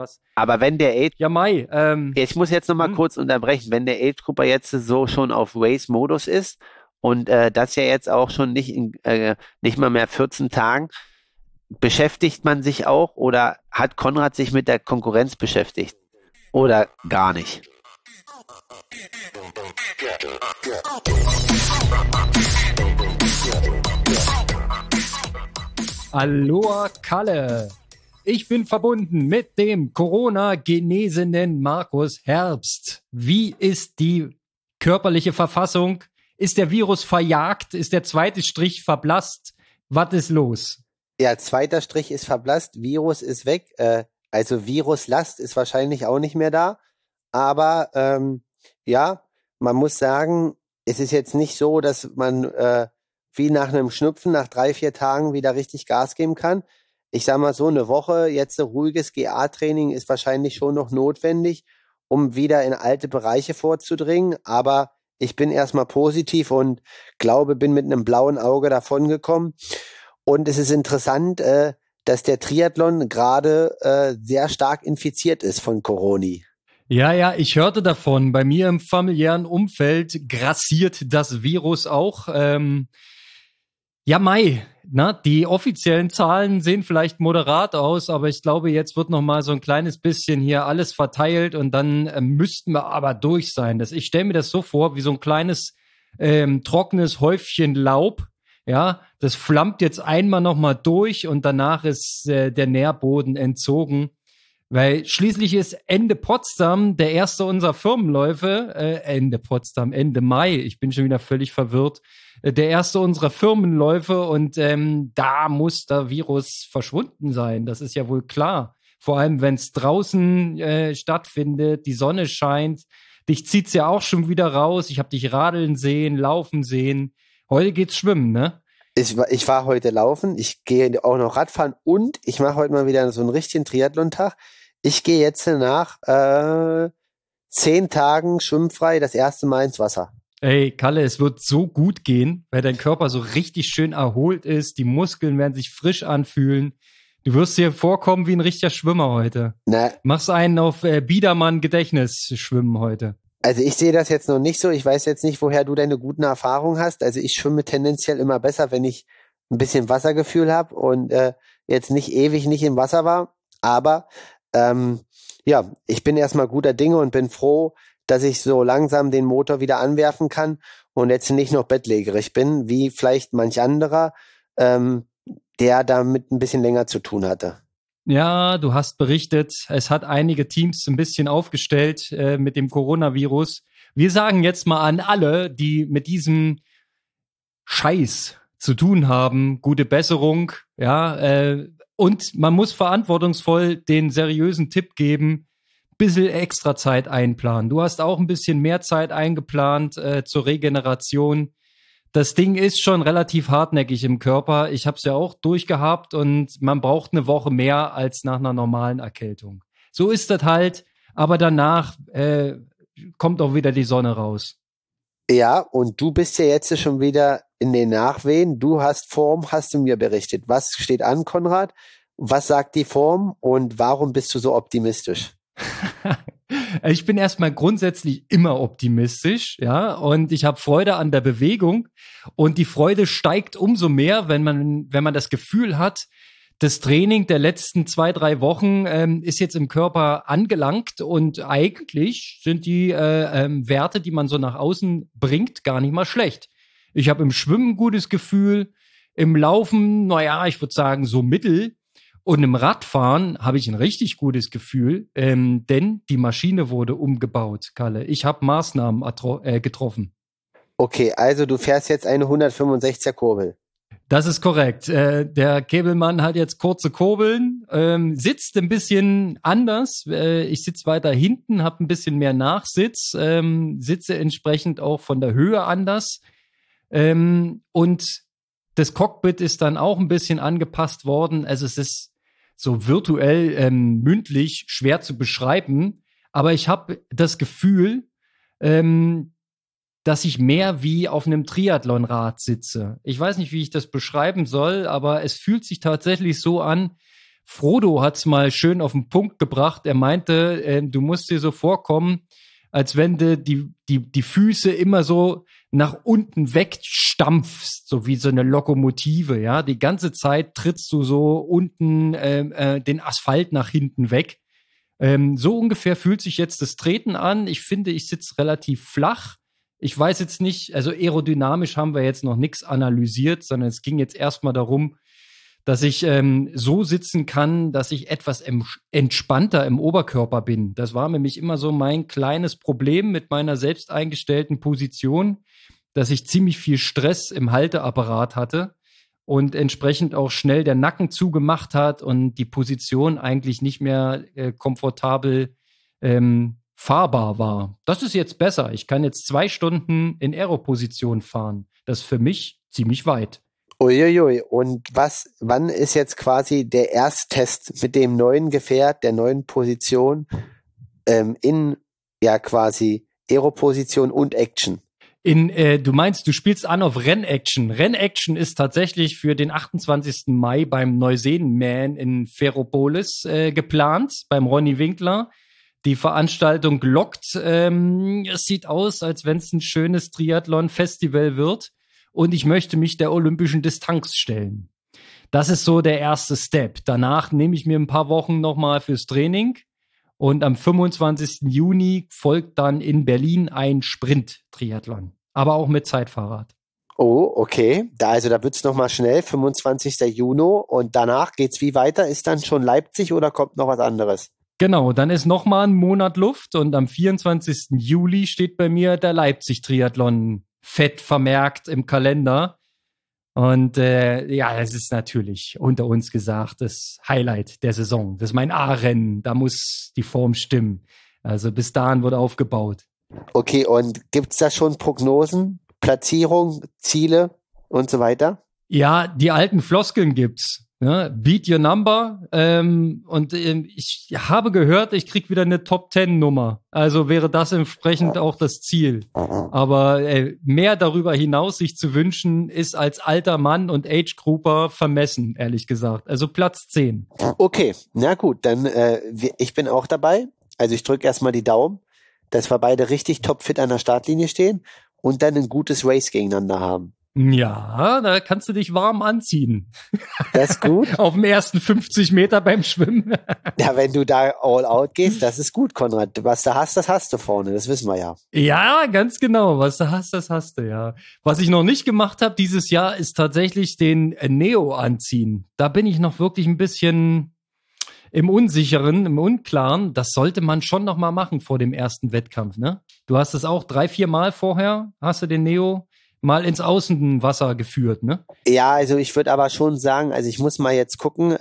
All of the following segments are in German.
Aber wenn der Age, Ja, Mai, ich muss jetzt nochmal kurz unterbrechen, wenn der Age Grouper jetzt so schon auf Race-Modus ist und das ja jetzt auch schon nicht mal mehr 14 Tagen, beschäftigt man sich auch oder hat Konrad sich mit der Konkurrenz beschäftigt? Oder gar nicht? Aloha Kalle. Ich bin verbunden mit dem Corona-genesenen Markus Herbst. Wie ist die körperliche Verfassung? Ist der Virus verjagt? Ist der zweite Strich verblasst? Was ist los? Ja, zweiter Strich ist verblasst, Virus ist weg. Also Viruslast ist wahrscheinlich auch nicht mehr da. Aber ja, man muss sagen, es ist jetzt nicht so, dass man wie nach einem Schnupfen nach 3-4 Tagen wieder richtig Gas geben kann. Ich sag mal so, eine Woche jetzt ein ruhiges GA-Training ist wahrscheinlich schon noch notwendig, um wieder in alte Bereiche vorzudringen. Aber ich bin erstmal positiv und glaube, bin mit einem blauen Auge davongekommen. Und es ist interessant, dass der Triathlon gerade sehr stark infiziert ist von Corona. Ja, ich hörte davon. Bei mir im familiären Umfeld grassiert das Virus auch. Ja, Mai, die offiziellen Zahlen sehen vielleicht moderat aus, aber ich glaube, jetzt wird noch mal so ein kleines bisschen hier alles verteilt und dann müssten wir aber durch sein. Ich stelle mir das so vor, wie so ein kleines trockenes Häufchen Laub. Ja, das flammt jetzt einmal noch mal durch und danach ist der Nährboden entzogen. Weil schließlich ist Ende Potsdam der erste unserer Firmenläufe, Ende Mai, ich bin schon wieder völlig verwirrt, der erste unserer Firmenläufe und da muss der Virus verschwunden sein, das ist ja wohl klar. Vor allem, wenn es draußen stattfindet, die Sonne scheint, dich zieht's ja auch schon wieder raus, ich habe dich radeln sehen, laufen sehen, heute geht's schwimmen, ne? Ich war heute laufen, ich gehe auch noch Radfahren und ich mache heute mal wieder so einen richtigen Triathlon-Tag. Ich gehe jetzt nach 10 Tagen schwimmfrei das erste Mal ins Wasser. Ey, Kalle, es wird so gut gehen, weil dein Körper so richtig schön erholt ist. Die Muskeln werden sich frisch anfühlen. Du wirst dir vorkommen wie ein richtiger Schwimmer heute. Machst einen auf Biedermann-Gedächtnis schwimmen heute. Also ich sehe das jetzt noch nicht so. Ich weiß jetzt nicht, woher du deine guten Erfahrungen hast. Also ich schwimme tendenziell immer besser, wenn ich ein bisschen Wassergefühl habe und jetzt nicht ewig nicht im Wasser war. Aber ja, ich bin erstmal guter Dinge und bin froh, dass ich so langsam den Motor wieder anwerfen kann und jetzt nicht noch bettlägerig bin, wie vielleicht manch anderer, der damit ein bisschen länger zu tun hatte. Ja, du hast berichtet, es hat einige Teams ein bisschen aufgestellt mit dem Coronavirus. Wir sagen jetzt mal an alle, die mit diesem Scheiß zu tun haben, gute Besserung, ja, und man muss verantwortungsvoll den seriösen Tipp geben, bisschen extra Zeit einplanen. Du hast auch ein bisschen mehr Zeit eingeplant zur Regeneration. Das Ding ist schon relativ hartnäckig im Körper. Ich habe es ja auch durchgehabt und man braucht eine Woche mehr als nach einer normalen Erkältung. So ist das halt, aber danach kommt auch wieder die Sonne raus. Ja, und du bist ja jetzt schon wieder in den Nachwehen. Du hast Form, hast du mir berichtet. Was steht an, Konrad? Was sagt die Form und warum bist du so optimistisch? Ich bin erstmal grundsätzlich immer optimistisch, ja, und ich habe Freude an der Bewegung und die Freude steigt umso mehr, wenn man das Gefühl hat, das Training der letzten 2-3 Wochen ist jetzt im Körper angelangt und eigentlich sind die Werte, die man so nach außen bringt, gar nicht mal schlecht. Ich habe im Schwimmen ein gutes Gefühl, im Laufen, naja, ich würde sagen so mittel. Und im Radfahren habe ich ein richtig gutes Gefühl, denn die Maschine wurde umgebaut, Kalle. Ich habe Maßnahmen getroffen. Okay, also du fährst jetzt eine 165er Kurbel. Das ist korrekt. Der Käbelmann hat jetzt kurze Kurbeln, sitzt ein bisschen anders. Ich sitze weiter hinten, habe ein bisschen mehr Nachsitz, sitze entsprechend auch von der Höhe anders. Und das Cockpit ist dann auch ein bisschen angepasst worden. Also es ist so virtuell mündlich schwer zu beschreiben, aber ich habe das Gefühl, dass ich mehr wie auf einem Triathlonrad sitze. Ich weiß nicht, wie ich das beschreiben soll, aber es fühlt sich tatsächlich so an, Frodo hat's mal schön auf den Punkt gebracht. Er meinte, du musst dir so vorkommen, als wenn du die Füße immer so nach unten wegstampfst, so wie so eine Lokomotive, ja. Die ganze Zeit trittst du so unten den Asphalt nach hinten weg. So ungefähr fühlt sich jetzt das Treten an. Ich finde, ich sitze relativ flach. Ich weiß jetzt nicht, also aerodynamisch haben wir jetzt noch nichts analysiert, sondern es ging jetzt erstmal darum, dass ich so sitzen kann, dass ich etwas entspannter im Oberkörper bin. Das war nämlich immer so mein kleines Problem mit meiner selbst eingestellten Position, dass ich ziemlich viel Stress im Halteapparat hatte und entsprechend auch schnell der Nacken zugemacht hat und die Position eigentlich nicht mehr komfortabel fahrbar war. Das ist jetzt besser. Ich kann jetzt 2 Stunden in Aero-Position fahren. Das ist für mich ziemlich weit. Uiuiui. Und wann ist jetzt quasi der Ersttest mit dem neuen Gefährt, der neuen Position in ja quasi Aero-Position und Action? Du meinst, du spielst an auf Rennaction. Rennaction ist tatsächlich für den 28. Mai beim Neuseenman in Ferropolis geplant, beim Ronny Winkler. Die Veranstaltung lockt. Es sieht aus, als wenn es ein schönes Triathlon-Festival wird. Und ich möchte mich der olympischen Distanz stellen. Das ist so der erste Step. Danach nehme ich mir ein paar Wochen nochmal fürs Training. Und am 25. Juni folgt dann in Berlin ein Sprint-Triathlon. Aber auch mit Zeitfahrrad. Oh, okay. Da wird's nochmal schnell, 25. Juni. Und danach geht's wie weiter? Ist dann schon Leipzig oder kommt noch was anderes? Genau, dann ist nochmal ein Monat Luft. Und am 24. Juli steht bei mir der Leipzig-Triathlon fett vermerkt im Kalender. Und es ist natürlich unter uns gesagt das Highlight der Saison. Das ist mein A-Rennen. Da muss die Form stimmen. Also bis dahin wird aufgebaut. Okay, und gibt's da schon Prognosen, Platzierung, Ziele und so weiter? Ja, die alten Floskeln gibt's. Ne? Beat your number. Ich habe gehört, ich krieg wieder eine Top-10-Nummer. Also wäre das entsprechend auch das Ziel. Aber mehr darüber hinaus sich zu wünschen, ist als alter Mann und Age-Grouper vermessen, ehrlich gesagt. Also Platz 10. Okay, na gut, dann ich bin auch dabei. Also ich drücke erstmal die Daumen, dass wir beide richtig topfit an der Startlinie stehen und dann ein gutes Race gegeneinander haben. Ja, da kannst du dich warm anziehen. Das ist gut. Auf dem ersten 50 Meter beim Schwimmen. Ja, wenn du da all out gehst, das ist gut, Konrad. Was du hast, das hast du vorne, das wissen wir ja. Ja, ganz genau. Was du hast, das hast du, ja. Was ich noch nicht gemacht habe dieses Jahr, ist tatsächlich den Neo anziehen. Da bin ich noch wirklich ein bisschen im Unsicheren, im Unklaren. Das sollte man schon noch mal machen vor dem ersten Wettkampf, ne? Du hast es auch 3-4 Mal vorher, hast du den Neo mal ins Außenwasser geführt, ne? Ja, also ich würde aber schon sagen, also ich muss mal jetzt gucken,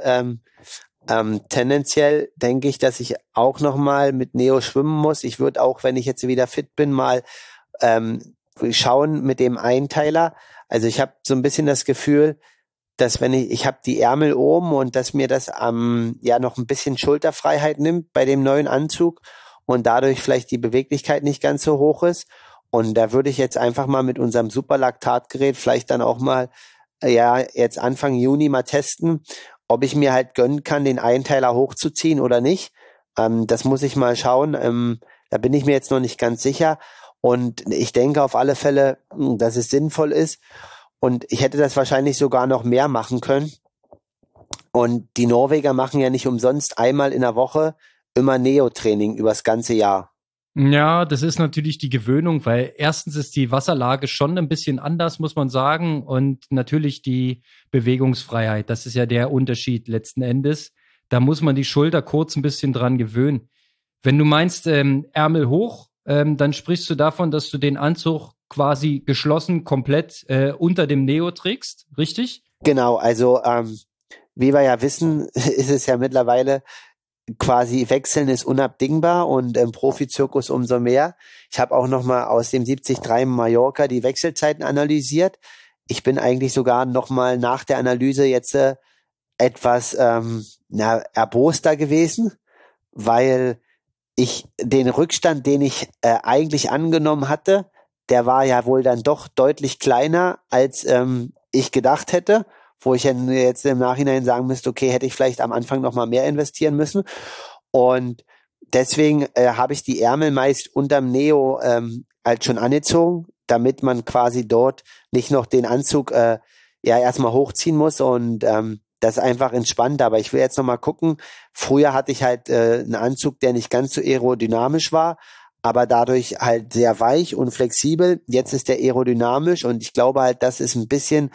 tendenziell denke ich, dass ich auch noch mal mit Neo schwimmen muss. Ich würde auch, wenn ich jetzt wieder fit bin, mal schauen mit dem Einteiler. Also ich habe so ein bisschen das Gefühl, dass wenn ich habe die Ärmel oben und dass mir das noch ein bisschen Schulterfreiheit nimmt bei dem neuen Anzug und dadurch vielleicht die Beweglichkeit nicht ganz so hoch ist. Und da würde ich jetzt einfach mal mit unserem Superlaktatgerät vielleicht dann auch mal, jetzt Anfang Juni mal testen, ob ich mir halt gönnen kann, den Einteiler hochzuziehen oder nicht. Das muss ich mal schauen. Da bin ich mir jetzt noch nicht ganz sicher. Und ich denke auf alle Fälle, dass es sinnvoll ist. Und ich hätte das wahrscheinlich sogar noch mehr machen können. Und die Norweger machen ja nicht umsonst einmal in der Woche immer Neo-Training übers ganze Jahr. Ja, das ist natürlich die Gewöhnung, weil erstens ist die Wasserlage schon ein bisschen anders, muss man sagen. Und natürlich die Bewegungsfreiheit. Das ist ja der Unterschied letzten Endes. Da muss man die Schulter kurz ein bisschen dran gewöhnen. Wenn du meinst, Ärmel hoch, dann sprichst du davon, dass du den Anzug quasi geschlossen komplett unter dem Neo trägst, richtig? Genau, also wie wir ja wissen, ist es ja mittlerweile quasi wechseln ist unabdingbar und im Profizirkus umso mehr. Ich habe auch nochmal aus dem 73 Mallorca die Wechselzeiten analysiert. Ich bin eigentlich sogar nochmal nach der Analyse jetzt etwas erboster gewesen, weil ich den Rückstand, den ich eigentlich angenommen hatte, der war ja wohl dann doch deutlich kleiner, als ich gedacht hätte. wo ich jetzt im Nachhinein sagen müsste, okay, hätte ich vielleicht am Anfang noch mal mehr investieren müssen. Und deswegen habe ich die Ärmel meist unterm Neo halt schon angezogen, damit man quasi dort nicht noch den Anzug erstmal hochziehen muss und das ist einfach entspannt. Aber ich will jetzt noch mal gucken. Früher hatte ich halt einen Anzug, der nicht ganz so aerodynamisch war, aber dadurch halt sehr weich und flexibel. Jetzt ist der aerodynamisch und ich glaube halt, das ist ein bisschen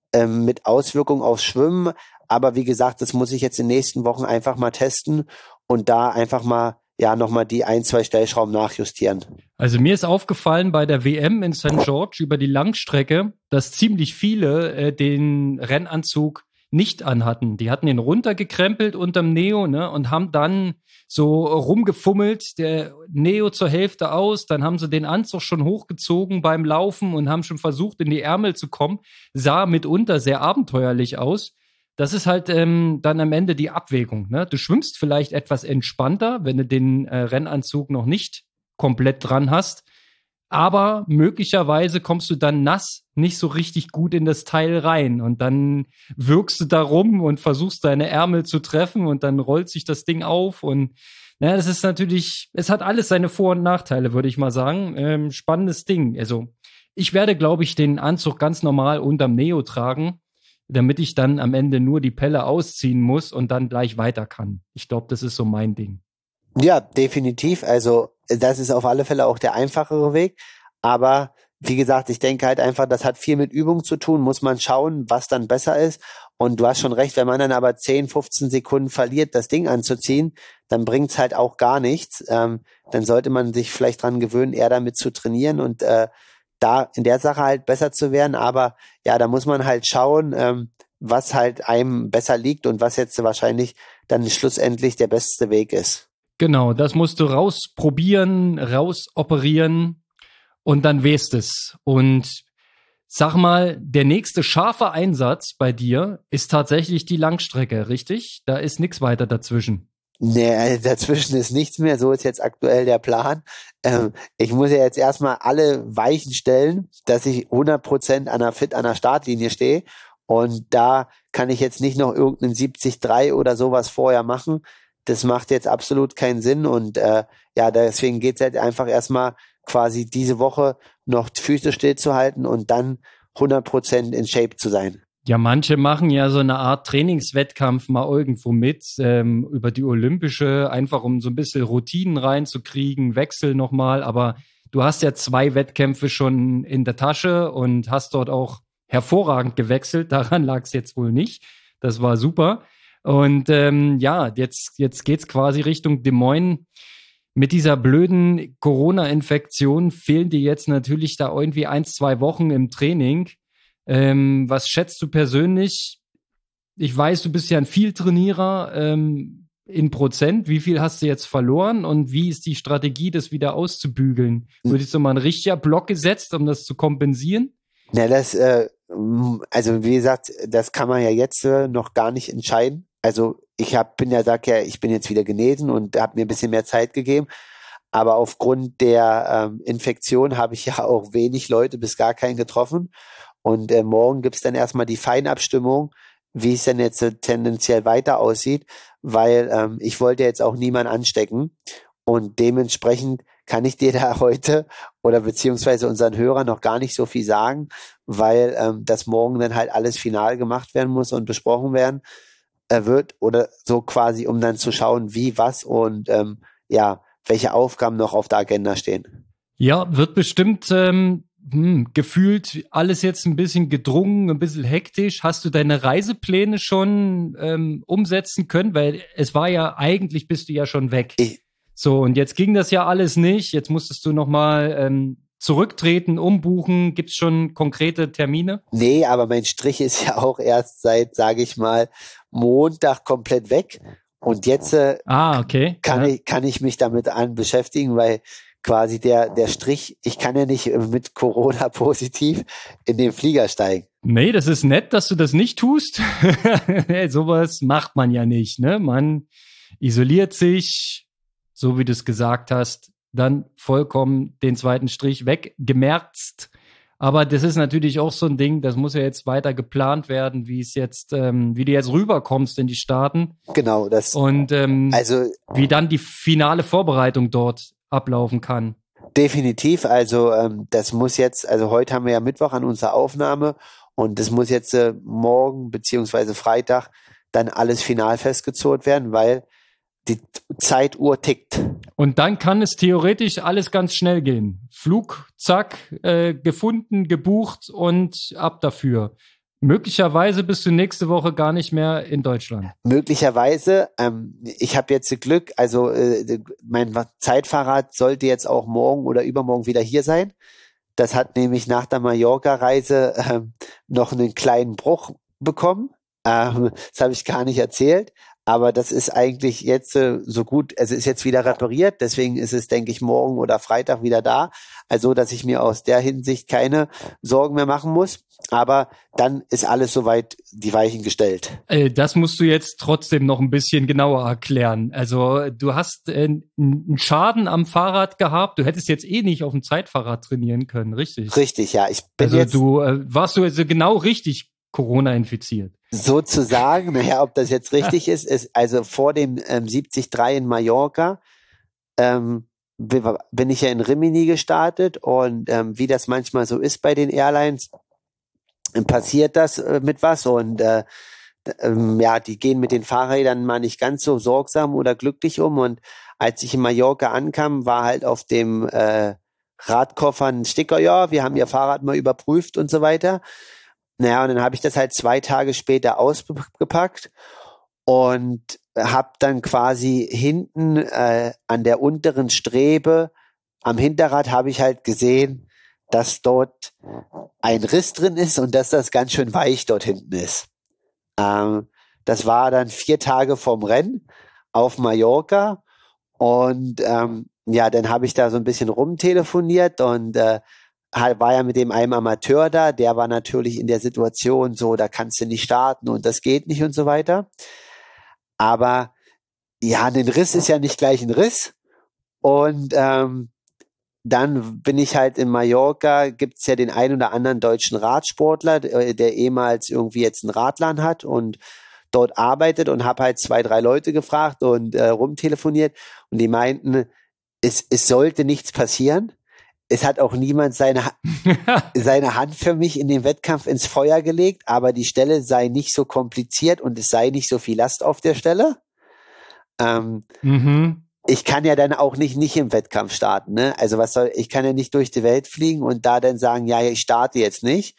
mit Auswirkungen aufs Schwimmen. Aber wie gesagt, das muss ich jetzt in den nächsten Wochen einfach mal testen und da einfach mal nochmal die 1-2 Stellschrauben nachjustieren. Also mir ist aufgefallen bei der WM in St. George über die Langstrecke, dass ziemlich viele den Rennanzug nicht anhatten. Die hatten ihn runtergekrempelt unterm Neo, ne, und haben dann so rumgefummelt, der Neo zur Hälfte aus, dann haben sie den Anzug schon hochgezogen beim Laufen und haben schon versucht, in die Ärmel zu kommen. Sah mitunter sehr abenteuerlich aus. Das ist halt dann am Ende die Abwägung. Ne? Du schwimmst vielleicht etwas entspannter, wenn du den Rennanzug noch nicht komplett dran hast. Aber möglicherweise kommst du dann nass nicht so richtig gut in das Teil rein. Und dann wirkst du da rum und versuchst deine Ärmel zu treffen und dann rollt sich das Ding auf. Und das ist natürlich, es hat alles seine Vor- und Nachteile, würde ich mal sagen. Spannendes Ding. Also ich werde, glaube ich, den Anzug ganz normal unterm Neo tragen, damit ich dann am Ende nur die Pelle ausziehen muss und dann gleich weiter kann. Ich glaube, das ist so mein Ding. Ja, definitiv. Also das ist auf alle Fälle auch der einfachere Weg. Aber wie gesagt, ich denke halt einfach, das hat viel mit Übung zu tun, muss man schauen, was dann besser ist. Und du hast schon recht, wenn man dann aber 10, 15 Sekunden verliert, das Ding anzuziehen, dann bringt's halt auch gar nichts. Dann sollte man sich vielleicht dran gewöhnen, eher damit zu trainieren und da in der Sache halt besser zu werden. Aber ja, da muss man halt schauen, was halt einem besser liegt und was jetzt wahrscheinlich dann schlussendlich der beste Weg ist. Genau, das musst du rausprobieren, rausoperieren und dann weißt es. Und sag mal, der nächste scharfe Einsatz bei dir ist tatsächlich die Langstrecke, richtig? Da ist nichts weiter dazwischen. Nee, dazwischen ist nichts mehr. So ist jetzt aktuell der Plan. Ich muss ja jetzt erstmal alle Weichen stellen, dass ich 100% an der Startlinie stehe. Und da kann ich jetzt nicht noch irgendeinen 70-3 oder sowas vorher machen. Das macht jetzt absolut keinen Sinn. Und deswegen geht's halt einfach erstmal quasi diese Woche noch die Füße stillzuhalten und dann 100% in Shape zu sein. Ja, manche machen ja so eine Art Trainingswettkampf mal irgendwo mit, über die Olympische, einfach um so ein bisschen Routinen reinzukriegen, Wechsel nochmal. Aber du hast ja 2 Wettkämpfe schon in der Tasche und hast dort auch hervorragend gewechselt. Daran lag es jetzt wohl nicht. Das war super. Und jetzt geht's quasi Richtung Des Moines. Mit dieser blöden Corona-Infektion fehlen dir jetzt natürlich da irgendwie 1-2 Wochen im Training. Was schätzt du persönlich? Ich weiß, du bist ja ein Vieltrainierer in Prozent. Wie viel hast du jetzt verloren und wie ist die Strategie, das wieder auszubügeln? Würdest du mal einen richtiger Block gesetzt, um das zu kompensieren? Na, also wie gesagt, das kann man ja jetzt noch gar nicht entscheiden. Also ich bin jetzt wieder genesen und habe mir ein bisschen mehr Zeit gegeben. Aber aufgrund der Infektion habe ich ja auch wenig Leute bis gar keinen getroffen. Und morgen gibt's dann erstmal die Feinabstimmung, wie es denn jetzt tendenziell weiter aussieht, weil ich wollte jetzt auch niemanden anstecken. Und dementsprechend kann ich dir da heute oder beziehungsweise unseren Hörern noch gar nicht so viel sagen, weil das morgen dann halt alles final gemacht werden muss und besprochen werden wird oder so quasi, um dann zu schauen, wie, was und welche Aufgaben noch auf der Agenda stehen. Ja, wird bestimmt gefühlt alles jetzt ein bisschen gedrungen, ein bisschen hektisch. Hast du deine Reisepläne schon umsetzen können? Weil es war ja, eigentlich bist du ja schon weg. So, und jetzt ging das ja alles nicht. Jetzt musstest du nochmal zurücktreten, umbuchen. Gibt's schon konkrete Termine? Nee, aber mein Strich ist ja auch erst seit, sage ich mal, Montag komplett weg. Und jetzt kann ich mich damit beschäftigen, weil quasi der Strich, ich kann ja nicht mit Corona positiv in den Flieger steigen. Nee, das ist nett, dass du das nicht tust. Sowas macht man ja nicht, ne? Man isoliert sich, so wie du es gesagt hast, dann vollkommen den zweiten Strich weggemerzt. Aber das ist natürlich auch so ein Ding, das muss ja jetzt weiter geplant werden, wie du jetzt rüberkommst in die Staaten Genau, und also wie dann die finale Vorbereitung dort ablaufen kann. definitiv, also das muss jetzt, also heute haben wir ja Mittwoch an unserer Aufnahme und das muss jetzt morgen beziehungsweise Freitag dann alles final festgezurrt werden, weil die Zeituhr tickt. Und dann kann es theoretisch alles ganz schnell gehen. Flug, zack, gefunden, gebucht und ab dafür. Möglicherweise bist du nächste Woche gar nicht mehr in Deutschland. Möglicherweise, ich habe jetzt Glück, also mein Zeitfahrrad sollte jetzt auch morgen oder übermorgen wieder hier sein. Das hat nämlich nach der Mallorca-Reise noch einen kleinen Bruch bekommen. Das habe ich gar nicht erzählt. Aber das ist eigentlich jetzt so gut, also ist jetzt wieder repariert, deswegen ist es, denke ich, morgen oder Freitag wieder da. Also, dass ich mir aus der Hinsicht keine Sorgen mehr machen muss. Aber dann ist alles soweit die Weichen gestellt. Das musst du jetzt trotzdem noch ein bisschen genauer erklären. Also, du hast einen Schaden am Fahrrad gehabt. Du hättest jetzt eh nicht auf dem Zeitfahrrad trainieren können, richtig? Richtig, ja. Ich bin Also, jetzt warst du also genau richtig Corona infiziert. sozusagen, naja, ob das jetzt richtig ist also vor dem 73 in Mallorca bin ich ja in Rimini gestartet und wie das manchmal so ist bei den Airlines, passiert das mit was und ja, die gehen mit den Fahrrädern mal nicht ganz so sorgsam oder glücklich um und als ich in Mallorca ankam, war halt auf dem Radkoffer ein Sticker, ja, wir haben Ihr Fahrrad mal überprüft und so weiter. Naja, und dann habe ich das halt 2 Tage später ausgepackt und habe dann quasi hinten an der unteren Strebe am Hinterrad habe ich halt gesehen, dass dort ein Riss drin ist und dass das ganz schön weich dort hinten ist. Das war dann 4 Tage vorm Rennen auf Mallorca und ja, dann habe ich da so ein bisschen rumtelefoniert und war ja mit dem einen Amateur da, der war natürlich in der Situation so, da kannst du nicht starten und das geht nicht und so weiter. Aber ja, ein Riss ist ja nicht gleich ein Riss. Und dann bin ich halt in Mallorca, gibt's ja den einen oder anderen deutschen Radsportler, der ehemals irgendwie jetzt einen Radladen hat und dort arbeitet und habe halt 2, 3 Leute gefragt und rumtelefoniert und die meinten, es sollte nichts passieren. Es hat auch niemand seine Hand für mich in den Wettkampf ins Feuer gelegt, aber die Stelle sei nicht so kompliziert und es sei nicht so viel Last auf der Stelle. Ich kann ja dann auch nicht im Wettkampf starten, ne? Also ich kann ja nicht durch die Welt fliegen und da dann sagen, ja, ich starte jetzt nicht.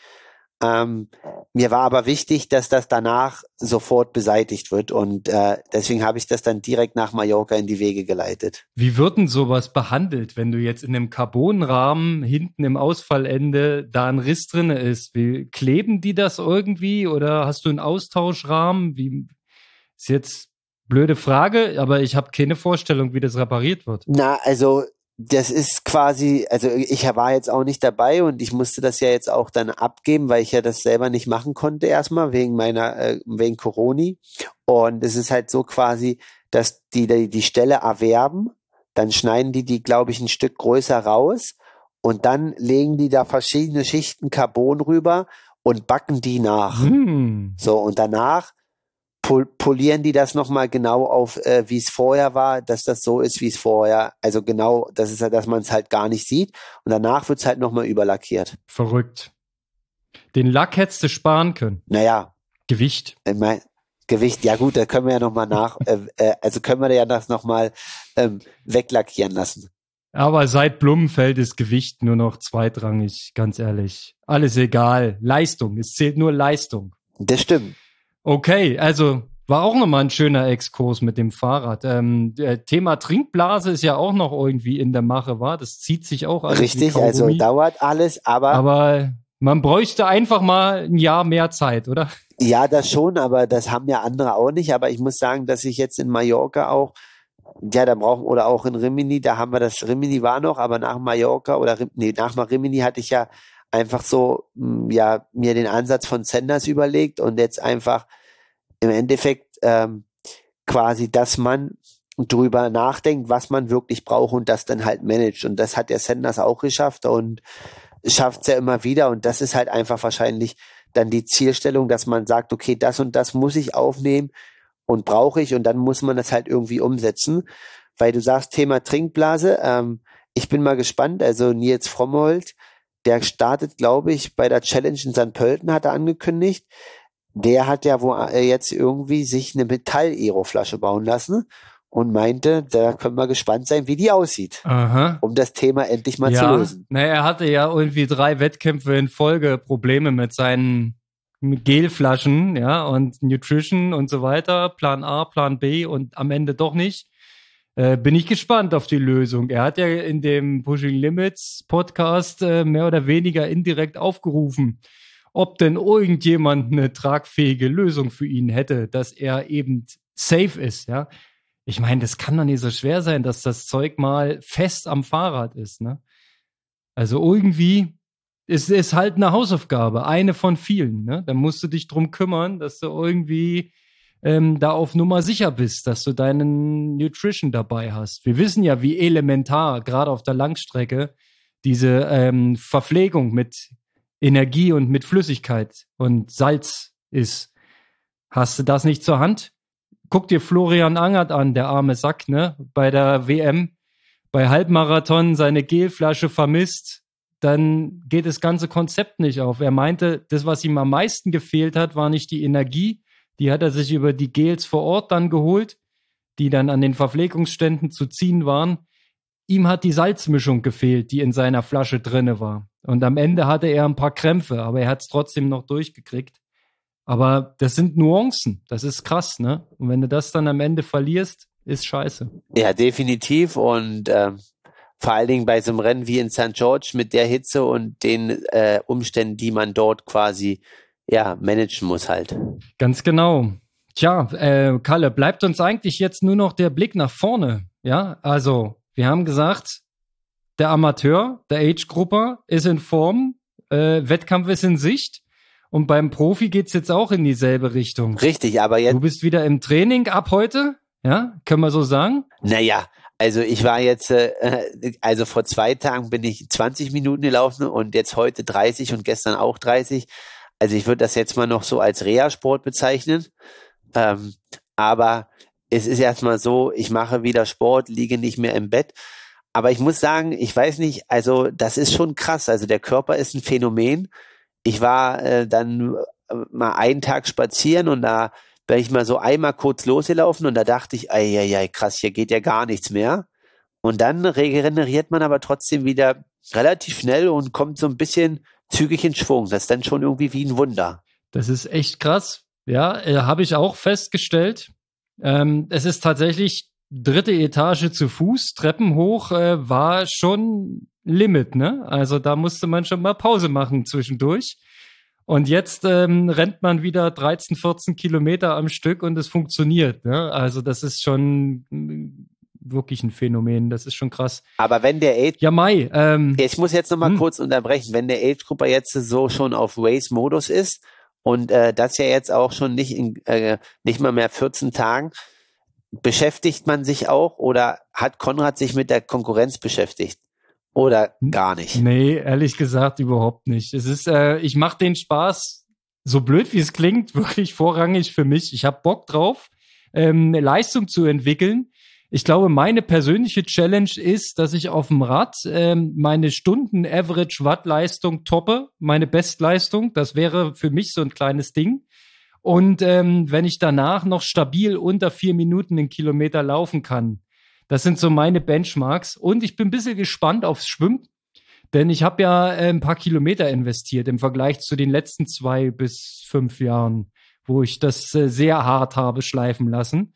Mir war aber wichtig, dass das danach sofort beseitigt wird und deswegen habe ich das dann direkt nach Mallorca in die Wege geleitet. Wie wird denn sowas behandelt, wenn du jetzt in einem Carbonrahmen hinten im Ausfallende da ein Riss drinne ist? Wie kleben die das irgendwie oder hast du einen Austauschrahmen? Wie ist jetzt blöde Frage, aber ich habe keine Vorstellung, wie das repariert wird. Na, also das ist quasi, also ich war jetzt auch nicht dabei und ich musste das ja jetzt auch dann abgeben, weil ich ja das selber nicht machen konnte erstmal wegen Corona. Und es ist halt so quasi, dass die Stelle erwerben, dann schneiden die, glaube ich, ein Stück größer raus und dann legen die da verschiedene Schichten Carbon rüber und backen die nach. So, und danach polieren die das nochmal genau auf, wie es vorher war, dass das so ist, wie es vorher, also genau, das ist ja, dass man es halt gar nicht sieht und danach wird es halt nochmal überlackiert. Verrückt. Den Lack hättest du sparen können. Naja. Gewicht. Gewicht, ja gut, da können wir ja nochmal also können wir ja das nochmal weglackieren lassen. Aber seit Blumenfeld ist Gewicht nur noch zweitrangig, ganz ehrlich. Alles egal. Leistung, es zählt nur Leistung. Das stimmt. Okay, also war auch nochmal ein schöner Exkurs mit dem Fahrrad. Thema Trinkblase ist ja auch noch irgendwie in der Mache, war? Das zieht sich auch alles. Richtig, also dauert alles, aber man bräuchte einfach mal ein Jahr mehr Zeit, oder? Ja, das schon, aber das haben ja andere auch nicht. Aber ich muss sagen, dass ich jetzt in Mallorca auch, ja, oder auch in Rimini, da haben wir das, Rimini war noch, aber nach Mallorca nach Rimini hatte ich ja einfach so, ja, mir den Ansatz von Sanders überlegt und jetzt einfach im Endeffekt quasi, dass man drüber nachdenkt, was man wirklich braucht und das dann halt managt. Und das hat der Sanders auch geschafft und schafft es ja immer wieder und das ist halt einfach wahrscheinlich dann die Zielstellung, dass man sagt, okay, das und das muss ich aufnehmen und brauche ich und dann muss man das halt irgendwie umsetzen, weil du sagst, Thema Trinkblase, ich bin mal gespannt, also Nils Frommholt, der startet, glaube ich, bei der Challenge in St. Pölten, hat er angekündigt. Der hat ja jetzt irgendwie sich eine Metall-Aero-Flasche bauen lassen und meinte, da können wir gespannt sein, wie die aussieht, um das Thema endlich mal zu lösen. Er hatte ja irgendwie 3 Wettkämpfe in Folge Probleme mit seinen Gelflaschen, ja, und Nutrition und so weiter, Plan A, Plan B und am Ende doch nicht. Bin ich gespannt auf die Lösung. Er hat ja in dem Pushing Limits Podcast mehr oder weniger indirekt aufgerufen, ob denn irgendjemand eine tragfähige Lösung für ihn hätte, dass er eben safe ist, ja. Ich meine, das kann doch nicht so schwer sein, dass das Zeug mal fest am Fahrrad ist, ne? Also irgendwie ist es halt eine Hausaufgabe, eine von vielen, ne? Da musst du dich drum kümmern, dass du irgendwie da auf Nummer sicher bist, dass du deinen Nutrition dabei hast. Wir wissen ja, wie elementar, gerade auf der Langstrecke, diese Verpflegung mit Energie und mit Flüssigkeit und Salz ist. Hast du das nicht zur Hand? Guck dir Florian Angert an, der arme Sack, ne? Bei der WM, bei Halbmarathon seine Gelflasche vermisst, dann geht das ganze Konzept nicht auf. Er meinte, das, was ihm am meisten gefehlt hat, war nicht die Energie, die hat er sich über die Gels vor Ort dann geholt, die dann an den Verpflegungsständen zu ziehen waren. Ihm hat die Salzmischung gefehlt, die in seiner Flasche drinne war. Und am Ende hatte er ein paar Krämpfe, aber er hat es trotzdem noch durchgekriegt. Aber das sind Nuancen, das ist krass, ne? Und wenn du das dann am Ende verlierst, ist scheiße. Ja, definitiv und vor allen Dingen bei so einem Rennen wie in St. George mit der Hitze und den Umständen, die man dort quasi managen muss halt. Ganz genau. Tja, Kalle, bleibt uns eigentlich jetzt nur noch der Blick nach vorne. Ja, also wir haben gesagt, der Amateur, der Age-Grupper ist in Form, Wettkampf ist in Sicht und beim Profi geht's jetzt auch in dieselbe Richtung. Richtig, aber jetzt... Du bist wieder im Training ab heute, ja, können wir so sagen? Naja, also ich war jetzt, also vor 2 Tagen bin ich 20 Minuten gelaufen und jetzt heute 30 und gestern auch 30. Also ich würde das jetzt mal noch so als Reha-Sport bezeichnen. Aber es ist erstmal so, ich mache wieder Sport, liege nicht mehr im Bett. Aber ich muss sagen, ich weiß nicht, also das ist schon krass. Also der Körper ist ein Phänomen. Ich war dann mal einen Tag spazieren und da bin ich mal so einmal kurz losgelaufen und da dachte ich, ei, krass, hier geht ja gar nichts mehr. Und dann regeneriert man aber trotzdem wieder relativ schnell und kommt so ein bisschen zügig in Schwung. Das ist dann schon irgendwie wie ein Wunder. Das ist echt krass. Ja, habe ich auch festgestellt. Es ist tatsächlich 3. Etage zu Fuß, Treppen hoch, war schon Limit, ne? Also da musste man schon mal Pause machen zwischendurch. Und jetzt rennt man wieder 13, 14 Kilometer am Stück und es funktioniert, ne? Also das ist schon wirklich ein Phänomen, das ist schon krass. Aber wenn der Age... Ja, Mai. Ich muss jetzt nochmal kurz unterbrechen. Wenn der Age-Grupper jetzt so schon auf Race-Modus ist und das ja jetzt auch schon nicht mal mehr 14 Tagen, beschäftigt man sich auch oder hat Konrad sich mit der Konkurrenz beschäftigt? Oder gar nicht? Nee, ehrlich gesagt überhaupt nicht. Es ist, ich mache den Spaß, so blöd wie es klingt, wirklich vorrangig für mich. Ich habe Bock drauf, eine Leistung zu entwickeln. Ich glaube, meine persönliche Challenge ist, dass ich auf dem Rad meine Stunden-Average-Watt-Leistung toppe, meine Bestleistung. Das wäre für mich so ein kleines Ding. Und wenn ich danach noch stabil unter 4 Minuten den Kilometer laufen kann, das sind so meine Benchmarks. Und ich bin ein bisschen gespannt aufs Schwimmen, denn ich habe ja ein paar Kilometer investiert im Vergleich zu den letzten 2 bis 5 Jahren, wo ich das sehr hart habe schleifen lassen.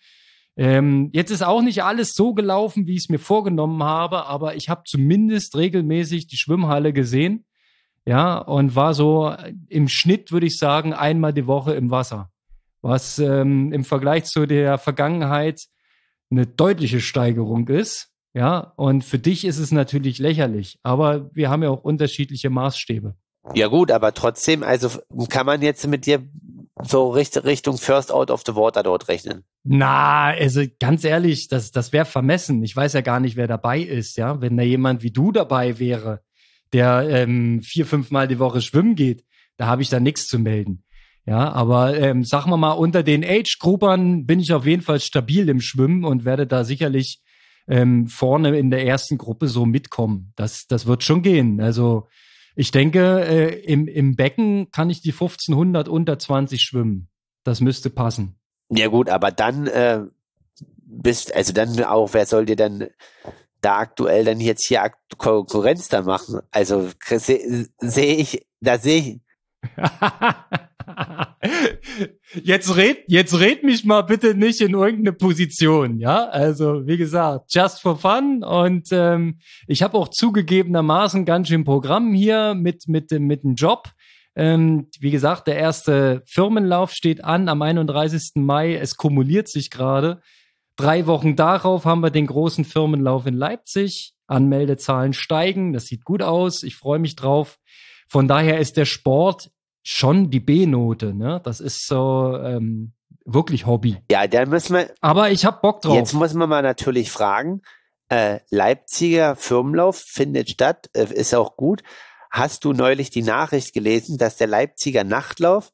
Jetzt ist auch nicht alles so gelaufen, wie ich es mir vorgenommen habe, aber ich habe zumindest regelmäßig die Schwimmhalle gesehen, ja, und war so im Schnitt, würde ich sagen, einmal die Woche im Wasser, was im Vergleich zu der Vergangenheit eine deutliche Steigerung ist, ja, und für dich ist es natürlich lächerlich, aber wir haben ja auch unterschiedliche Maßstäbe. Ja gut, aber trotzdem, also kann man jetzt mit dir so Richtung First Out of the Water dort rechnen? Na, also ganz ehrlich, das wäre vermessen. Ich weiß ja gar nicht, wer dabei ist, ja. Wenn da jemand wie du dabei wäre, der 4-5 Mal die Woche schwimmen geht. Da habe ich da nichts zu melden. Ja, aber sagen wir mal, unter den Age-Groupern bin ich auf jeden Fall stabil im Schwimmen und werde da sicherlich vorne in der ersten Gruppe so mitkommen. Das wird schon gehen. Also ich denke, im Becken kann ich die 1500 unter 20 schwimmen. Das müsste passen. Ja gut, aber dann also dann auch, wer soll dir dann da aktuell dann jetzt hier Konkurrenz da machen? Also sehe ich. Jetzt red mich mal bitte nicht in irgendeine Position, ja? Also, wie gesagt, just for fun und ich habe auch zugegebenermaßen ganz schön Programm hier mit dem Job. Wie gesagt, der erste Firmenlauf steht an am 31. Mai. Es kumuliert sich gerade. 3 Wochen darauf haben wir den großen Firmenlauf in Leipzig. Anmeldezahlen steigen. Das sieht gut aus. Ich freue mich drauf. Von daher ist der Sport schon die B-Note, ne? Das ist so wirklich Hobby. Ja, dann müssen wir. Aber ich hab Bock drauf. Jetzt muss man mal natürlich fragen, Leipziger Firmenlauf findet statt, ist auch gut. Hast du neulich die Nachricht gelesen, dass der Leipziger Nachtlauf,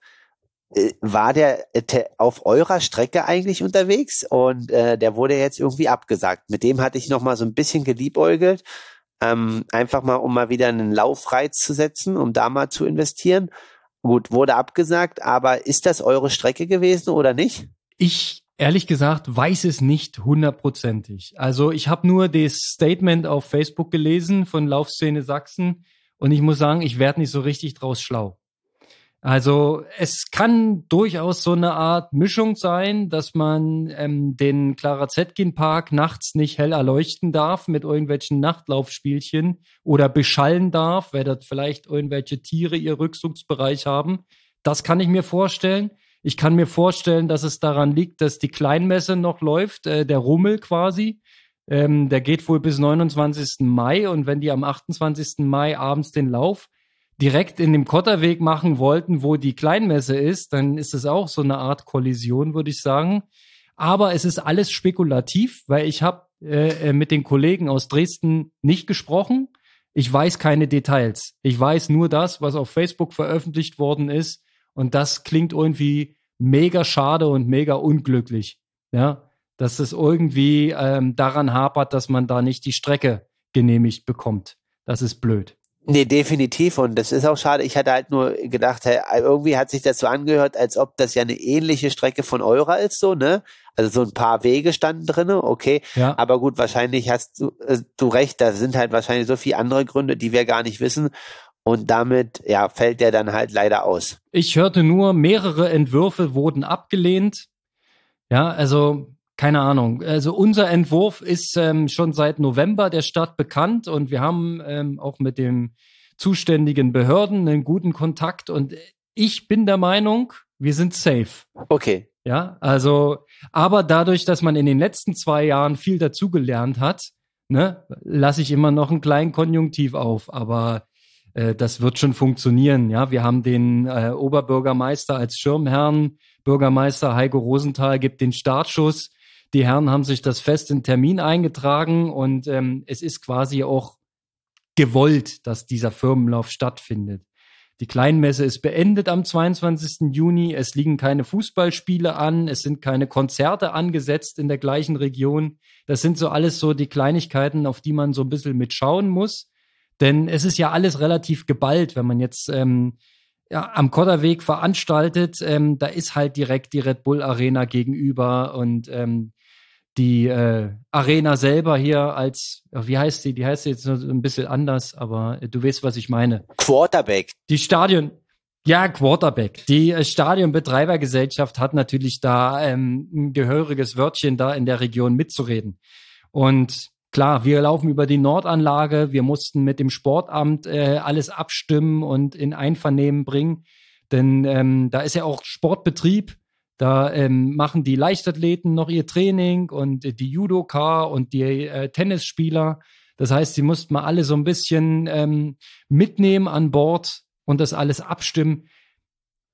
war der auf eurer Strecke eigentlich unterwegs und der wurde jetzt irgendwie abgesagt. Mit dem hatte ich noch mal so ein bisschen geliebäugelt, einfach mal, um mal wieder einen Laufreiz zu setzen, um da mal zu investieren. Gut, wurde abgesagt, aber ist das eure Strecke gewesen oder nicht? Ich, ehrlich gesagt, weiß es nicht 100%. Also ich habe nur das Statement auf Facebook gelesen von Laufszene Sachsen und ich muss sagen, ich werde nicht so richtig draus schlau. Also es kann durchaus so eine Art Mischung sein, dass man den Clara-Zetkin-Park nachts nicht hell erleuchten darf mit irgendwelchen Nachtlaufspielchen oder beschallen darf, weil dort vielleicht irgendwelche Tiere ihr Rückzugsbereich haben. Das kann ich mir vorstellen. Ich kann mir vorstellen, dass es daran liegt, dass die Kleinmesse noch läuft, der Rummel quasi. Der geht wohl bis 29. Mai und wenn die am 28. Mai abends den Lauf direkt in dem Kotterweg machen wollten, wo die Kleinmesse ist, dann ist es auch so eine Art Kollision, würde ich sagen. Aber es ist alles spekulativ, weil ich habe mit den Kollegen aus Dresden nicht gesprochen. Ich weiß keine Details. Ich weiß nur das, was auf Facebook veröffentlicht worden ist. Und das klingt irgendwie mega schade und mega unglücklich. Ja, dass es irgendwie daran hapert, dass man da nicht die Strecke genehmigt bekommt. Das ist blöd. Nee, definitiv. Und das ist auch schade. Ich hatte halt nur gedacht, hey, irgendwie hat sich das so angehört, als ob das ja eine ähnliche Strecke von eurer ist, so, ne? Also so ein paar Wege standen drinne, okay. Ja. Aber gut, wahrscheinlich hast du recht, da sind halt wahrscheinlich so viele andere Gründe, die wir gar nicht wissen. Und damit, ja, fällt der dann halt leider aus. Ich hörte nur, mehrere Entwürfe wurden abgelehnt. Ja, also keine Ahnung. Also unser Entwurf ist schon seit November der Stadt bekannt und wir haben auch mit den zuständigen Behörden einen guten Kontakt und ich bin der Meinung, wir sind safe. Okay. Ja, also, aber dadurch, dass man in den letzten 2 Jahren viel dazugelernt hat, ne, lasse ich immer noch einen kleinen Konjunktiv auf, aber das wird schon funktionieren. Ja, wir haben den Oberbürgermeister als Schirmherrn, Bürgermeister Heiko Rosenthal gibt den Startschuss. Die Herren haben sich das fest in Termin eingetragen und es ist quasi auch gewollt, dass dieser Firmenlauf stattfindet. Die Kleinmesse ist beendet am 22. Juni. Es liegen keine Fußballspiele an. Es sind keine Konzerte angesetzt in der gleichen Region. Das sind so alles so die Kleinigkeiten, auf die man so ein bisschen mitschauen muss. Denn es ist ja alles relativ geballt, wenn man jetzt am Kotterweg veranstaltet. Da ist halt direkt die Red Bull Arena gegenüber und die Arena selber hier als, wie heißt die? Die heißt jetzt so ein bisschen anders, aber du weißt, was ich meine. Quarterback. Quarterback. Die Stadionbetreibergesellschaft hat natürlich da ein gehöriges Wörtchen da in der Region mitzureden. Und klar, wir laufen über die Nordanlage. Wir mussten mit dem Sportamt alles abstimmen und in Einvernehmen bringen. Denn da ist ja auch Sportbetrieb. Da machen die Leichtathleten noch ihr Training und die Judoka und die Tennisspieler. Das heißt, sie mussten mal alle so ein bisschen mitnehmen an Bord und das alles abstimmen.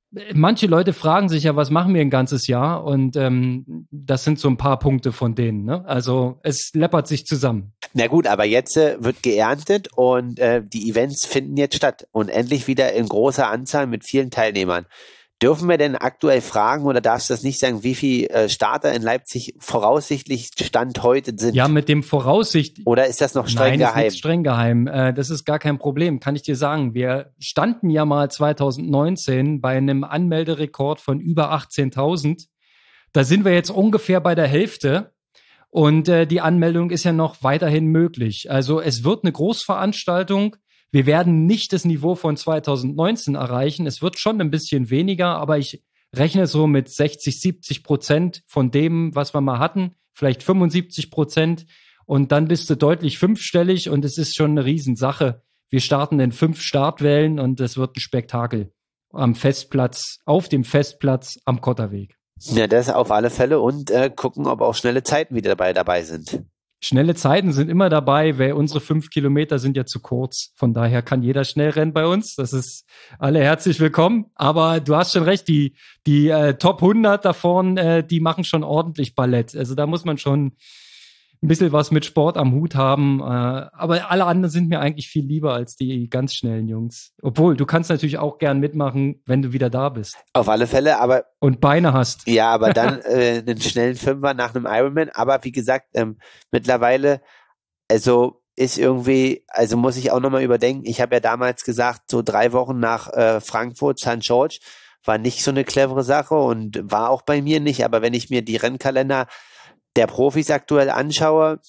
manche Leute fragen sich ja, was machen wir ein ganzes Jahr? Und das sind so ein paar Punkte von denen. Ne? Also es läppert sich zusammen. Na gut, aber jetzt wird geerntet und die Events finden jetzt statt und endlich wieder in großer Anzahl mit vielen Teilnehmern. Dürfen wir denn aktuell fragen oder darfst du das nicht sagen, wie viele Starter in Leipzig voraussichtlich Stand heute sind? Ja, mit dem Voraussicht. Oder ist das noch streng geheim? Nein, ist nicht streng geheim. Das ist gar kein Problem, kann ich dir sagen. Wir standen ja mal 2019 bei einem Anmelderekord von über 18.000. Da sind wir jetzt ungefähr bei der Hälfte. Und die Anmeldung ist ja noch weiterhin möglich. Also es wird eine Großveranstaltung. Wir werden nicht das Niveau von 2019 erreichen. Es wird schon ein bisschen weniger, aber ich rechne so mit 60-70% von dem, was wir mal hatten. Vielleicht 75%. Und dann bist du deutlich fünfstellig und es ist schon eine Riesensache. Wir starten in 5 Startwellen und es wird ein Spektakel am Festplatz, auf dem Festplatz am Kotterweg. Ja, das auf alle Fälle und gucken, ob auch schnelle Zeiten wieder dabei sind. Schnelle Zeiten sind immer dabei, weil unsere 5 Kilometer sind ja zu kurz. Von daher kann jeder schnell rennen bei uns. Das ist alle herzlich willkommen. Aber du hast schon recht, die Top 100 davon, die machen schon ordentlich Ballett. Also da muss man schon ein bisschen was mit Sport am Hut haben. Aber alle anderen sind mir eigentlich viel lieber als die ganz schnellen Jungs. Obwohl, du kannst natürlich auch gern mitmachen, wenn du wieder da bist. Auf alle Fälle, aber... Und Beine hast. Ja, aber dann einen schnellen Fünfer nach einem Ironman. Aber wie gesagt, mittlerweile, also ist irgendwie, also muss ich auch nochmal überdenken. Ich habe ja damals gesagt, so 3 Wochen nach Frankfurt, St. George, war nicht so eine clevere Sache und war auch bei mir nicht. Aber wenn ich mir die Rennkalender der Profis aktuell anschaue,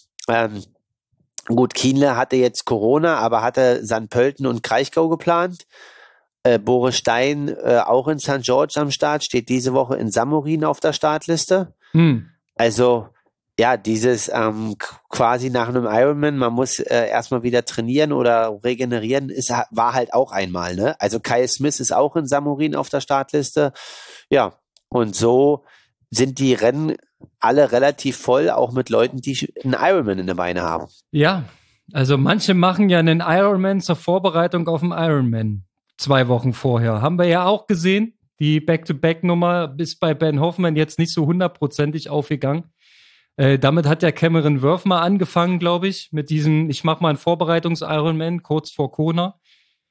gut, Kienle hatte jetzt Corona, aber hatte St. Pölten und Kraichgau geplant. Boris Stein auch in St. George am Start, steht diese Woche in Samorin auf der Startliste. Also ja, dieses quasi nach einem Ironman, man muss erstmal wieder trainieren oder regenerieren, war halt auch einmal, ne? Also Kyle Smith ist auch in Samorin auf der Startliste. Ja, und so sind die Rennen alle relativ voll, auch mit Leuten, die einen Ironman in der Beine haben. Ja, also manche machen ja einen Ironman zur Vorbereitung auf den Ironman 2 Wochen vorher. Haben wir ja auch gesehen. Die Back-to-Back-Nummer ist bei Ben Hoffman jetzt nicht so 100%ig aufgegangen. Damit hat ja Cameron Wurf mal angefangen, glaube ich, mit diesem, ich mache mal einen Vorbereitungs-Ironman kurz vor Kona.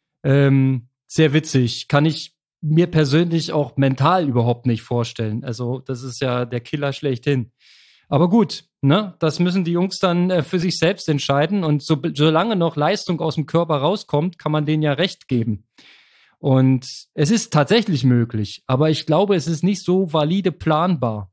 Sehr witzig. Kann ich mir persönlich auch mental überhaupt nicht vorstellen. Also das ist ja der Killer schlechthin. Aber gut, ne, das müssen die Jungs dann für sich selbst entscheiden. Und solange noch Leistung aus dem Körper rauskommt, kann man denen ja recht geben. Und es ist tatsächlich möglich. Aber ich glaube, es ist nicht so valide planbar.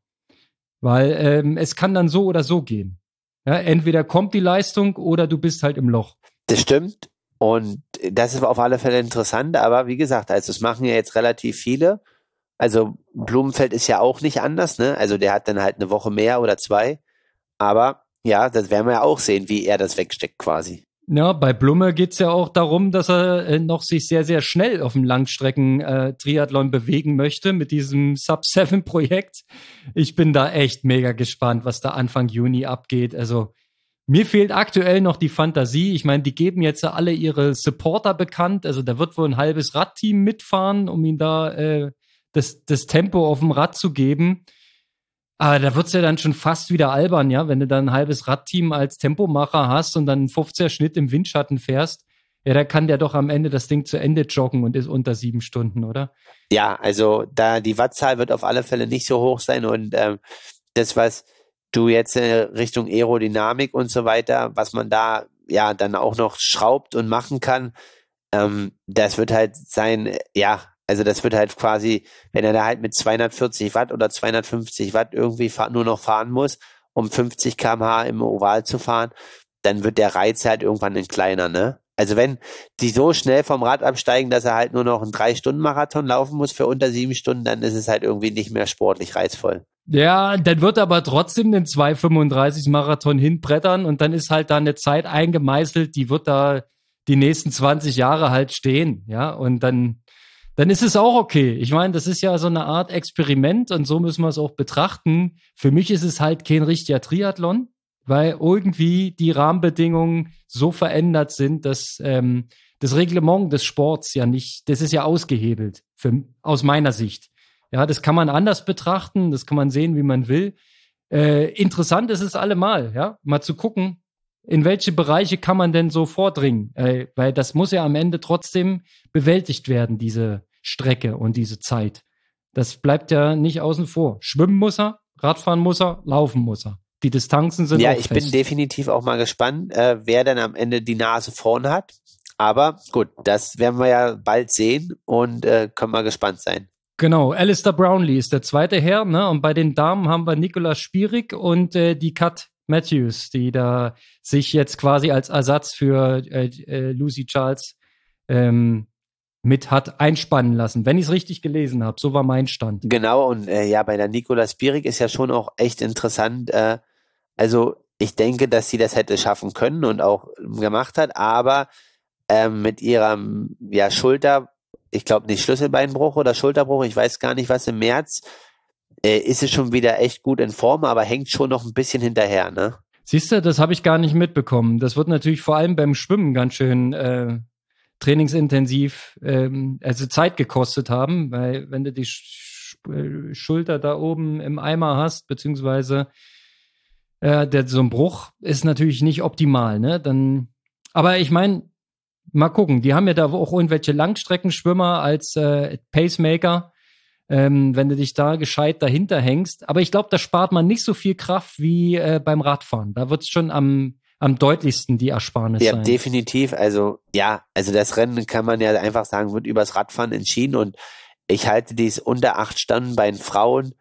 Weil es kann dann so oder so gehen. Ja, entweder kommt die Leistung oder du bist halt im Loch. Das stimmt. Und das ist auf alle Fälle interessant, aber wie gesagt, also es machen ja jetzt relativ viele. Also Blumenfeld ist ja auch nicht anders, ne? Also der hat dann halt eine Woche mehr oder 2. Aber ja, das werden wir ja auch sehen, wie er das wegsteckt quasi. Ja, bei Blume geht's ja auch darum, dass er noch sich sehr, sehr schnell auf dem Langstrecken-Triathlon bewegen möchte mit diesem Sub-7-Projekt. Ich bin da echt mega gespannt, was da Anfang Juni abgeht. Also mir fehlt aktuell noch die Fantasie. Ich meine, die geben jetzt alle ihre Supporter bekannt. Also da wird wohl ein halbes Radteam mitfahren, um ihm da das Tempo auf dem Rad zu geben. Aber da wird's ja dann schon fast wieder albern, ja, wenn du dann ein halbes Radteam als Tempomacher hast und dann einen 50er Schnitt im Windschatten fährst. Ja, da kann der doch am Ende das Ding zu Ende joggen und ist unter 7 Stunden, oder? Ja, also da die Wattzahl wird auf alle Fälle nicht so hoch sein und das, was du jetzt Richtung Aerodynamik und so weiter, was man da ja dann auch noch schraubt und machen kann, das wird halt sein, ja, also das wird halt quasi, wenn er da halt mit 240 Watt oder 250 Watt irgendwie nur noch fahren muss, um 50 km/h im Oval zu fahren, dann wird der Reiz halt irgendwann ein kleiner, ne? Also wenn die so schnell vom Rad absteigen, dass er halt nur noch einen 3-Stunden-Marathon laufen muss für unter 7 Stunden, dann ist es halt irgendwie nicht mehr sportlich reizvoll. Ja, dann wird er aber trotzdem den 2,35 Marathon hinbrettern und dann ist halt da eine Zeit eingemeißelt, die wird da die nächsten 20 Jahre halt stehen, ja, und dann ist es auch okay. Ich meine, das ist ja so eine Art Experiment und so müssen wir es auch betrachten. Für mich ist es halt kein richtiger Triathlon, weil irgendwie die Rahmenbedingungen so verändert sind, dass das Reglement des Sports ja nicht, das ist ja ausgehebelt, aus meiner Sicht. Ja, das kann man anders betrachten, das kann man sehen, wie man will. Interessant ist es allemal, ja, mal zu gucken, in welche Bereiche kann man denn so vordringen, weil das muss ja am Ende trotzdem bewältigt werden, diese Strecke und diese Zeit. Das bleibt ja nicht außen vor. Schwimmen muss er, Radfahren muss er, laufen muss er. Die Distanzen sind Ja, auch ich fest. bin definitiv auch mal gespannt, wer dann am Ende die Nase vorn hat. Aber gut, das werden wir ja bald sehen und können mal gespannt sein. Genau, Alistair Brownlee ist der zweite Herr, ne? Und bei den Damen haben wir Nicola Spierig und die Kat Matthews, die da sich jetzt quasi als Ersatz für Lucy Charles mit hat einspannen lassen, wenn ich es richtig gelesen habe. So war mein Stand. Genau, und ja, bei der Nicola Spierig ist ja schon auch echt interessant. Also ich denke, dass sie das hätte schaffen können und auch gemacht hat, aber mit ihrer Schulter, ich glaube nicht Schlüsselbeinbruch oder Schulterbruch, ich weiß gar nicht was im März, ist es schon wieder echt gut in Form, aber hängt schon noch ein bisschen hinterher, ne? Siehst du, das habe ich gar nicht mitbekommen. Das wird natürlich vor allem beim Schwimmen ganz schön trainingsintensiv, also Zeit gekostet haben, weil wenn du die Schulter da oben im Eimer hast, beziehungsweise so ein Bruch ist natürlich nicht optimal, ne? Aber ich meine, mal gucken, die haben ja da auch irgendwelche Langstreckenschwimmer als Pacemaker, wenn du dich da gescheit dahinter hängst. Aber ich glaube, da spart man nicht so viel Kraft wie beim Radfahren. Da wird es schon am deutlichsten die Ersparnis sein. Ja, definitiv. Also das Rennen kann man ja einfach sagen, wird übers Radfahren entschieden und ich halte dies unter 8 Stunden bei den Frauen.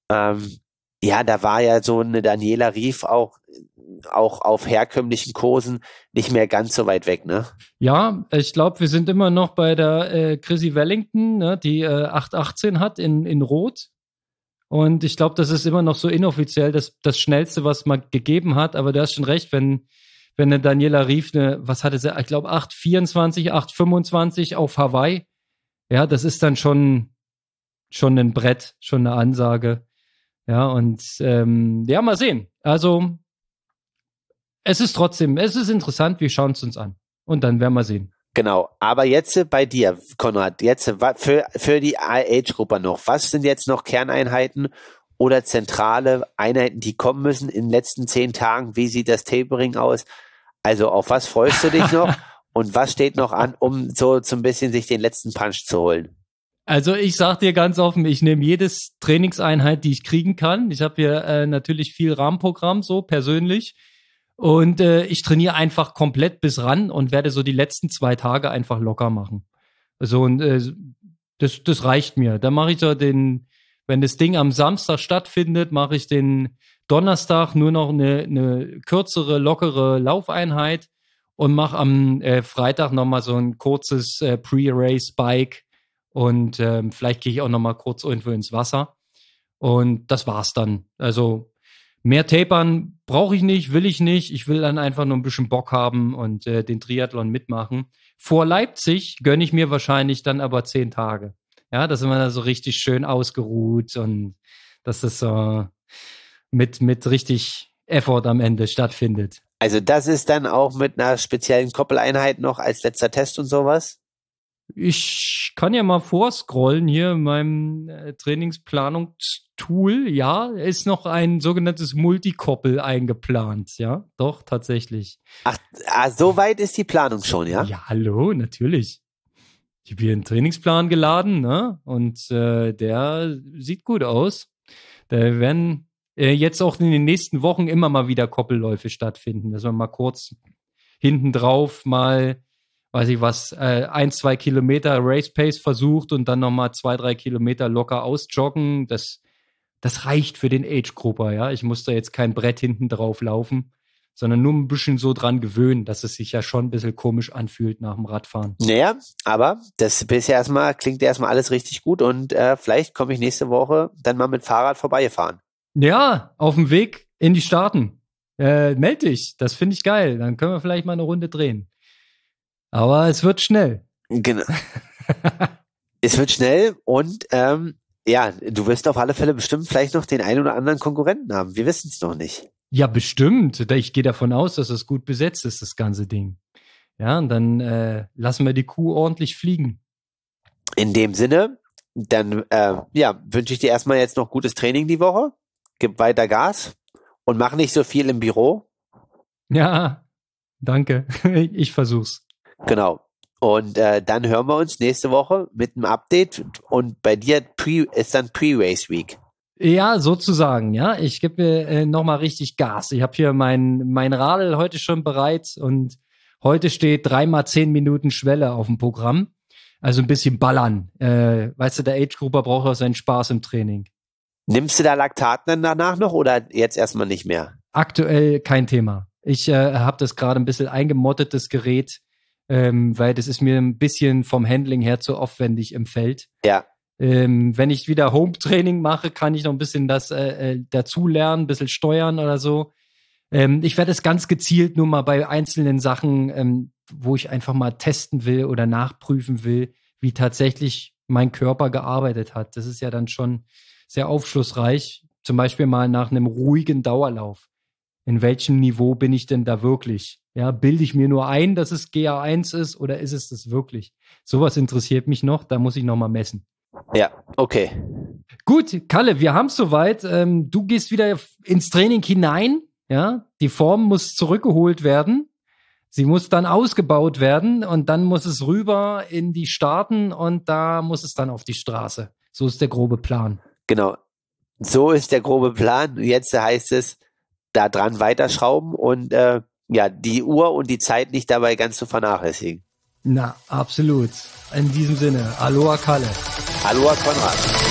Da war ja so eine Daniela Rief auch auf herkömmlichen Kursen nicht mehr ganz so weit weg, ne? Ja, ich glaube, wir sind immer noch bei der Chrissy Wellington, ne, die 8,18 hat in Rot. Und ich glaube, das ist immer noch so inoffiziell das Schnellste, was man gegeben hat. Aber du hast schon recht, wenn eine Daniela Rief was hatte sie? Ich glaube 8,24, 8,25 auf Hawaii. Ja, das ist dann schon ein Brett, schon eine Ansage. Ja, und mal sehen. Also es ist interessant, wir schauen es uns an. Und dann werden wir sehen. Genau, aber jetzt bei dir, Konrad, jetzt für die Age-Gruppe noch, was sind jetzt noch Kerneinheiten oder zentrale Einheiten, die kommen müssen in den letzten 10 Tagen? Wie sieht das Tapering aus? Also auf was freust du dich noch und was steht noch an, um so ein bisschen sich den letzten Punch zu holen? Also ich sag dir ganz offen, ich nehme jedes Trainingseinheit, die ich kriegen kann. Ich habe hier natürlich viel Rahmenprogramm so persönlich. Und ich trainiere einfach komplett bis ran und werde so die letzten 2 Tage einfach locker machen. Also und das reicht mir. Da mache ich so wenn das Ding am Samstag stattfindet, mache ich den Donnerstag nur noch eine kürzere, lockere Laufeinheit und mache am Freitag nochmal so ein kurzes Pre-Race-Bike und vielleicht gehe ich auch nochmal kurz irgendwo ins Wasser. Und das war's dann. Also mehr Tapern brauche ich nicht, will ich nicht. Ich will dann einfach nur ein bisschen Bock haben und den Triathlon mitmachen. Vor Leipzig gönne ich mir wahrscheinlich dann aber 10 Tage. Ja, dass man da so richtig schön ausgeruht und dass das so mit richtig Effort am Ende stattfindet. Also das ist dann auch mit einer speziellen Koppeleinheit noch als letzter Test und sowas? Ich kann ja mal vorscrollen hier in meinem Trainingsplanungstool. Ja, ist noch ein sogenanntes Multikoppel eingeplant. Ja, doch, tatsächlich. Ach, so weit ist die Planung schon, ja? Ja, hallo, natürlich. Ich habe hier einen Trainingsplan geladen, ne? Und der sieht gut aus. Da werden jetzt auch in den nächsten Wochen immer mal wieder Koppelläufe stattfinden, dass man mal kurz hinten drauf mal, weiß ich was, 1-2 Kilometer Race Pace versucht und dann nochmal 2-3 Kilometer locker ausjoggen. Das reicht für den Age-Grupper, ja. Ich muss da jetzt kein Brett hinten drauf laufen, sondern nur ein bisschen so dran gewöhnen, dass es sich ja schon ein bisschen komisch anfühlt nach dem Radfahren. Naja, aber das klingt erstmal alles richtig gut und vielleicht komme ich nächste Woche dann mal mit Fahrrad vorbeigefahren. Ja, auf dem Weg in die Staaten. Meld dich, das finde ich geil. Dann können wir vielleicht mal eine Runde drehen. Aber es wird schnell. Genau. Es wird schnell und du wirst auf alle Fälle bestimmt vielleicht noch den einen oder anderen Konkurrenten haben. Wir wissen es noch nicht. Ja, bestimmt. Ich gehe davon aus, dass es gut besetzt ist, das ganze Ding. Ja, und dann lassen wir die Kuh ordentlich fliegen. In dem Sinne, dann wünsche ich dir erstmal jetzt noch gutes Training die Woche. Gib weiter Gas und mach nicht so viel im Büro. Ja, danke. Ich versuch's. Genau. Und dann hören wir uns nächste Woche mit einem Update. Und bei dir ist dann Pre-Race Week. Ja, sozusagen, ja. Ich gebe mir nochmal richtig Gas. Ich habe hier mein Radl heute schon bereit und heute steht 3x10 Minuten Schwelle auf dem Programm. Also ein bisschen ballern. Weißt du, der Age-Grupper braucht auch seinen Spaß im Training. Nimmst du da Laktat dann danach noch oder jetzt erstmal nicht mehr? Aktuell kein Thema. Ich habe das gerade ein bisschen eingemottet, das Gerät, weil das ist mir ein bisschen vom Handling her zu aufwendig im Feld. Ja. Wenn ich wieder Home-Training mache, kann ich noch ein bisschen das dazu lernen, ein bisschen steuern oder so. Ich werde es ganz gezielt nur mal bei einzelnen Sachen, wo ich einfach mal testen will oder nachprüfen will, wie tatsächlich mein Körper gearbeitet hat. Das ist ja dann schon sehr aufschlussreich. Zum Beispiel mal nach einem ruhigen Dauerlauf. In welchem Niveau bin ich denn da wirklich? Ja, bilde ich mir nur ein, dass es GA1 ist oder ist es das wirklich? Sowas interessiert mich noch, da muss ich noch mal messen. Ja, okay. Gut, Kalle, wir haben es soweit. Du gehst wieder ins Training hinein. Ja, die Form muss zurückgeholt werden. Sie muss dann ausgebaut werden und dann muss es rüber in die Staaten und da muss es dann auf die Straße. So ist der grobe Plan. Genau. So ist der grobe Plan. Jetzt heißt es, da dran weiterschrauben und die Uhr und die Zeit nicht dabei ganz zu vernachlässigen. Na, absolut. In diesem Sinne, Aloha Kalle. Aloha Konrad.